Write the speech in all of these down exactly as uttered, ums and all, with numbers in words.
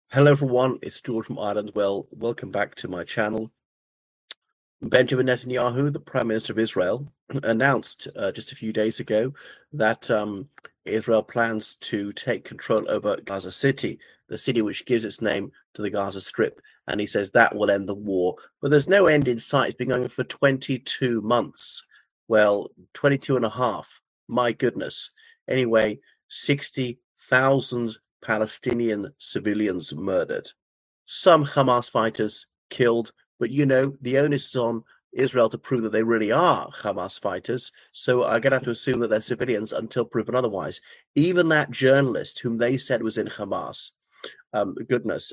Hello everyone, it's George from Ireland. Well, welcome back to my channel. Benjamin Netanyahu, the Prime Minister of Israel, announced uh, just a few days ago that um, Israel plans to take control over Gaza City, the city which gives its name to the Gaza Strip. And he says that will end the war. But there's no end in sight. It's been going on for twenty-two months. Well, twenty-two and a half. My goodness. Anyway, sixty thousand Palestinian civilians murdered. Some Hamas fighters killed, but you know, the onus is on Israel to prove that they really are Hamas fighters. So I'm going to have to assume that they're civilians until proven otherwise. Even that journalist whom they said was in Hamas, um, goodness,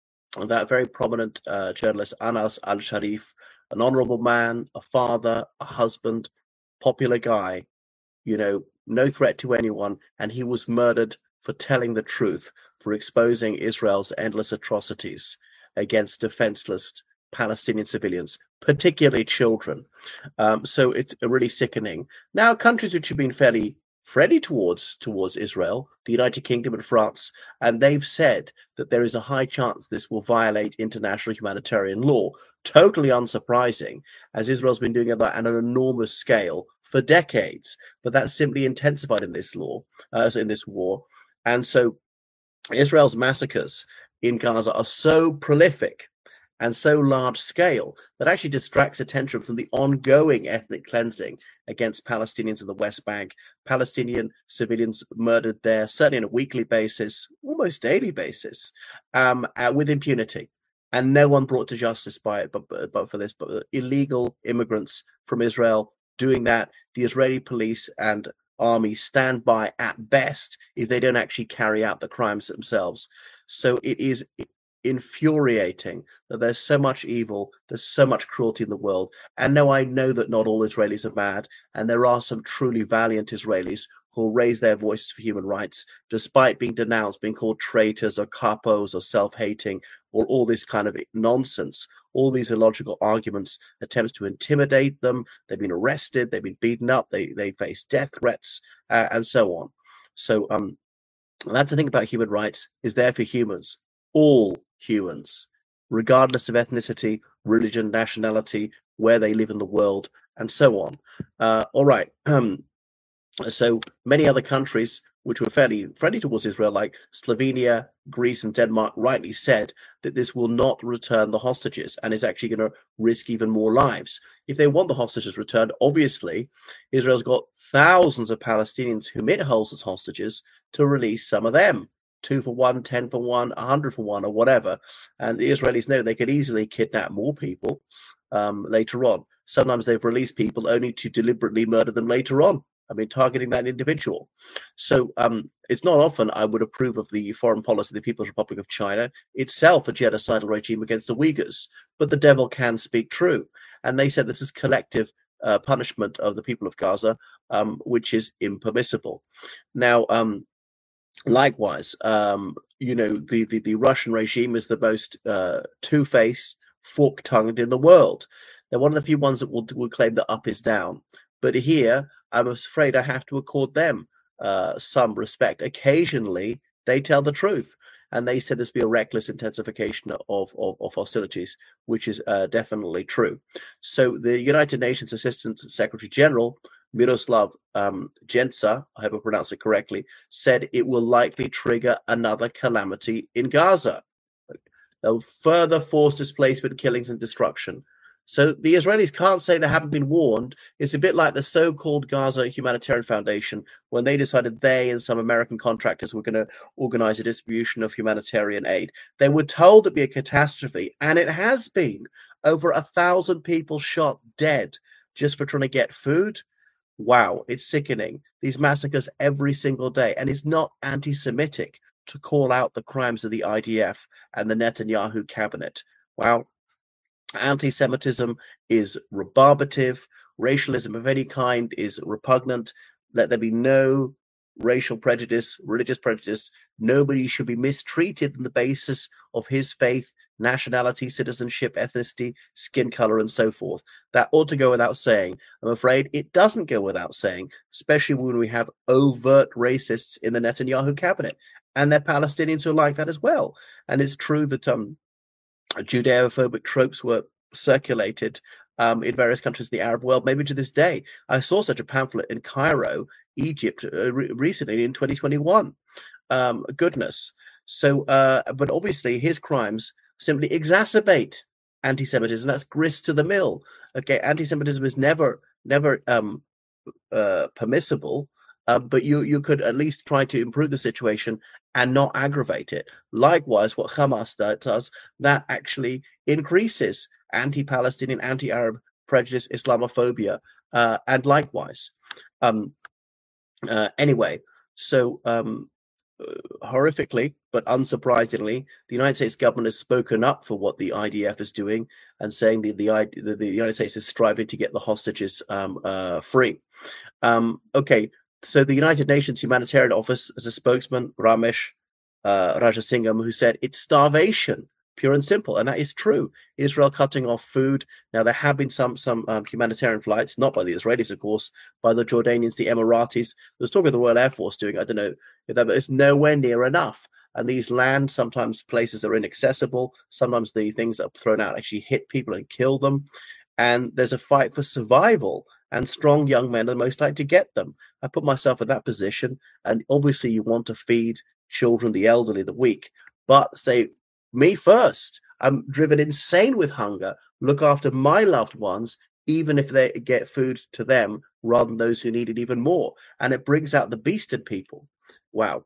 that very prominent uh, journalist, Anas al Sharif, an honorable man, a father, a husband, popular guy, you know, no threat to anyone, and he was murdered for telling the truth, for exposing Israel's endless atrocities against defenseless Palestinian civilians, particularly children. Um, so it's really sickening. Now, countries which have been fairly friendly towards towards Israel, the United Kingdom and France, and they've said that there is a high chance this will violate international humanitarian law. Totally unsurprising, as Israel's been doing that at an enormous scale for decades, but that's simply intensified in this law, uh, in this war. And so Israel's massacres in Gaza are so prolific and so large scale that actually distracts attention from the ongoing ethnic cleansing against Palestinians in the West Bank. Palestinian civilians murdered there, certainly on a weekly basis, almost daily basis, um, uh, with impunity. And no one brought to justice by it, but, but, but for this, but illegal immigrants from Israel doing that. The Israeli police and army stand by at best if they don't actually carry out the crimes themselves. So it is infuriating that there's so much evil, there's so much cruelty in the world. And no, I know that not all Israelis are bad, and there are some truly valiant Israelis who'll raise their voices for human rights, despite being denounced, being called traitors or capos or self-hating or all this kind of nonsense, all these illogical arguments, attempts to intimidate them. They've been arrested, they've been beaten up, they they face death threats, uh, and so on. So um, that's the thing about human rights, is there for humans, all humans, regardless of ethnicity, religion, nationality, where they live in the world, and so on. Uh, all right. Um, so many other countries which were fairly friendly towards Israel, like Slovenia, Greece, and Denmark, rightly said that this will not return the hostages and is actually going to risk even more lives. If they want the hostages returned, obviously, Israel's got thousands of Palestinians whom it holds as hostages to release some of them. Two for one, ten for one, a hundred for one, or whatever. And the Israelis know they could easily kidnap more people um, later on. Sometimes they've released people only to deliberately murder them later on. I mean, targeting that individual. So um, it's not often I would approve of the foreign policy of the People's Republic of China, itself a genocidal regime against the Uyghurs. But the devil can speak true. And they said this is collective uh, punishment of the people of Gaza, um, which is impermissible. Now, um, likewise, um, you know, the, the, the Russian regime is the most uh, two-faced, fork-tongued in the world. They're one of the few ones that will, will claim that up is down. But here, I'm afraid I have to accord them uh, some respect. Occasionally, they tell the truth. And they said this be a reckless intensification of, of, of hostilities, which is uh, definitely true. So the United Nations Assistant Secretary General, Miroslav um, Jenca, I hope I pronounced it correctly, said it will likely trigger another calamity in Gaza. They'll further force displacement, killings, and destruction. So the Israelis can't say they haven't been warned. It's a bit like the so-called Gaza Humanitarian Foundation, when they decided they and some American contractors were going to organize a distribution of humanitarian aid. They were told it'd be a catastrophe, and it has been. Over a thousand people shot dead just for trying to get food. Wow, it's sickening. These massacres every single day, and it's not anti-Semitic to call out the crimes of the I D F and the Netanyahu cabinet. Wow. Anti-Semitism is rebarbative. Racialism of any kind is repugnant. Let there be no racial prejudice, religious prejudice. Nobody should be mistreated on the basis of his faith, nationality, citizenship, ethnicity, skin color, and so forth. That ought to go without saying. I'm afraid it doesn't go without saying, especially when we have overt racists in the Netanyahu cabinet. and there are Palestinians who are like that as well. And it's true that um, Judeo-phobic tropes were circulated um, in various countries of the Arab world, maybe to this day. I saw such a pamphlet in Cairo, Egypt, uh, re- recently in twenty twenty-one. Um, goodness. So, uh, but obviously his crimes simply exacerbate anti-Semitism. That's grist to the mill. Okay, anti-Semitism is never, never um, uh, permissible, uh, but you you could at least try to improve the situation and not aggravate it. Likewise, what Hamas does, that actually increases anti-Palestinian, anti-Arab prejudice, Islamophobia, uh, and likewise. Um, uh, anyway, so um, uh, horrifically, but unsurprisingly, the United States government has spoken up for what the I D F is doing and saying the the, the, the United States is striving to get the hostages um, uh, free. Um, okay, so the United Nations Humanitarian Office has a spokesman, Ramesh uh, Rajasingham, who said it's starvation, pure and simple, and that is true. Israel cutting off food. Now there have been some some um, humanitarian flights, not by the Israelis, of course, by the Jordanians, the Emiratis. There's talk of the Royal Air Force doing, I don't know if that, but it's nowhere near enough. And these land, sometimes places are inaccessible. Sometimes the things that are thrown out actually hit people and kill them. And there's a fight for survival, and strong young men are most likely to get them. I put myself in that position, and obviously you want to feed children, the elderly, the weak, but say, me first. I'm driven insane with hunger. Look after my loved ones, even if they get food to them rather than those who need it even more. And it brings out the beast in people. Wow.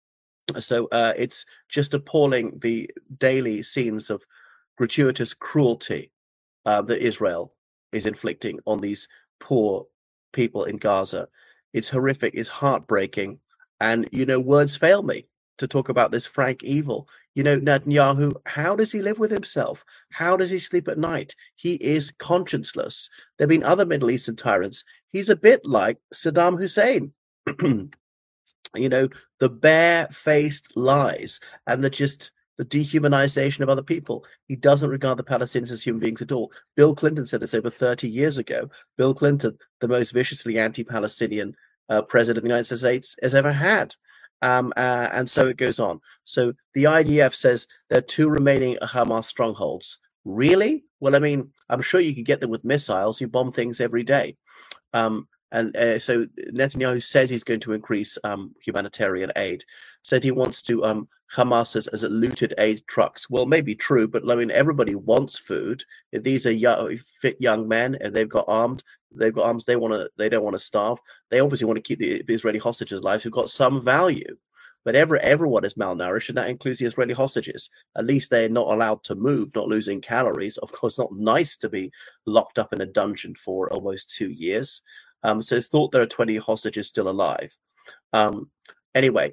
So uh, it's just appalling, the daily scenes of gratuitous cruelty uh, that Israel is inflicting on these poor people in Gaza. It's horrific, it's heartbreaking, and you know, words fail me to talk about this frank evil. You know, Netanyahu, how does he live with himself? How does he sleep at night? He is conscienceless. There have been other Middle Eastern tyrants. He's a bit like Saddam Hussein. You know, the bare-faced lies and the just the dehumanization of other people. He doesn't regard the Palestinians as human beings at all. Bill Clinton said this over thirty years ago. Bill Clinton, the most viciously anti-Palestinian uh, president the United States has ever had. Um, uh, and so it goes on. So the I D F says there are two remaining Hamas strongholds. Really? Well, I mean, I'm sure you could get them with missiles. You bomb things every day. Um, and uh, so Netanyahu says he's going to increase um, humanitarian aid. Said he wants to um, Hamas as, as a looted aid trucks. Well, maybe true, but I mean, everybody wants food. If these are young, fit young men and they've got armed, they've got arms. They want to. They don't want to starve. They obviously want to keep the Israeli hostages alive who've got some value. But every, everyone is malnourished, and that includes the Israeli hostages. At least they're not allowed to move, not losing calories. Of course, not nice to be locked up in a dungeon for almost two years. Um, so it's thought there are twenty hostages still alive. Um, anyway,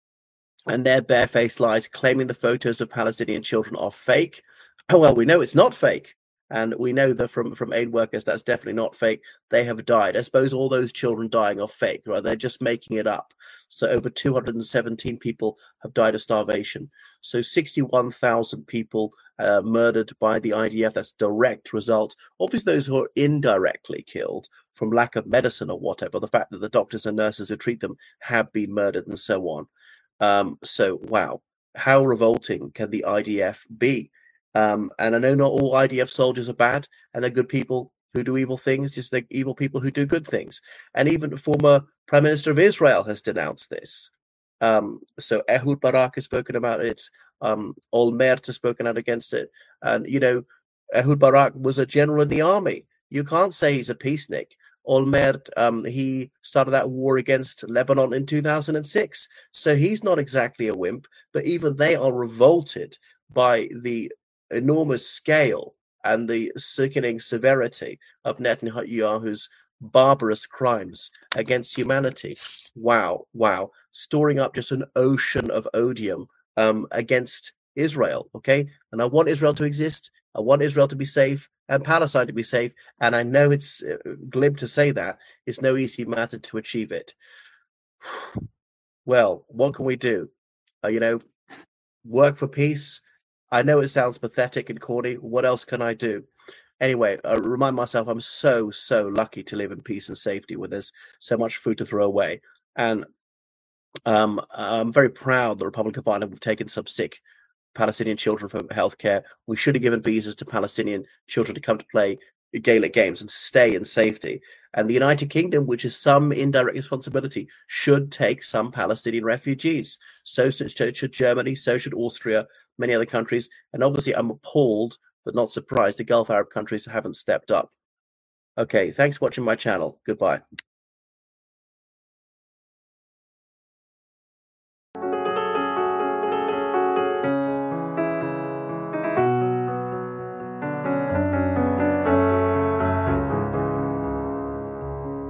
and their barefaced lies claiming the photos of Palestinian children are fake. Oh, well, we know it's not fake. And we know that from, from aid workers, that's definitely not fake. They have died. I suppose all those children dying are fake, right? They're just making it up. So over two hundred seventeen people have died of starvation. So sixty-one thousand people uh, murdered by the I D F. That's direct result. Obviously, those who are indirectly killed from lack of medicine or whatever, the fact that the doctors and nurses who treat them have been murdered and so on. Um, so, wow, how revolting can the I D F be? Um, and I know not all I D F soldiers are bad, and they're good people who do evil things, just like evil people who do good things. And even the former Prime Minister of Israel has denounced this. Um, so Ehud Barak has spoken about it. Um, Olmert has spoken out against it. And, you know, Ehud Barak was a general in the army. You can't say he's a peacenik. Olmert, um, he started that war against Lebanon in two thousand six. So he's not exactly a wimp, but even they are revolted by the enormous scale and the sickening severity of Netanyahu's barbarous crimes against humanity. Wow, wow. Storing up just an ocean of odium um, against Israel, okay? And I want Israel to exist. I want Israel to be safe and Palestine to be safe. And I know it's uh, glib to say that. It's no easy matter to achieve it. Well, what can we do? Uh, you know, work for peace. I know it sounds pathetic and corny. What else can I do? Anyway, I remind myself I'm so, so lucky to live in peace and safety where there's so much food to throw away. And Um, I'm very proud the Republic of Ireland have taken some sick Palestinian children for healthcare. We should have given visas to Palestinian children to come to play Gaelic games and stay in safety. And the United Kingdom, which is some indirect responsibility, should take some Palestinian refugees. So should Germany, so should Austria, many other countries. And obviously, I'm appalled, but not surprised, the Gulf Arab countries haven't stepped up. Okay, thanks for watching my channel. Goodbye.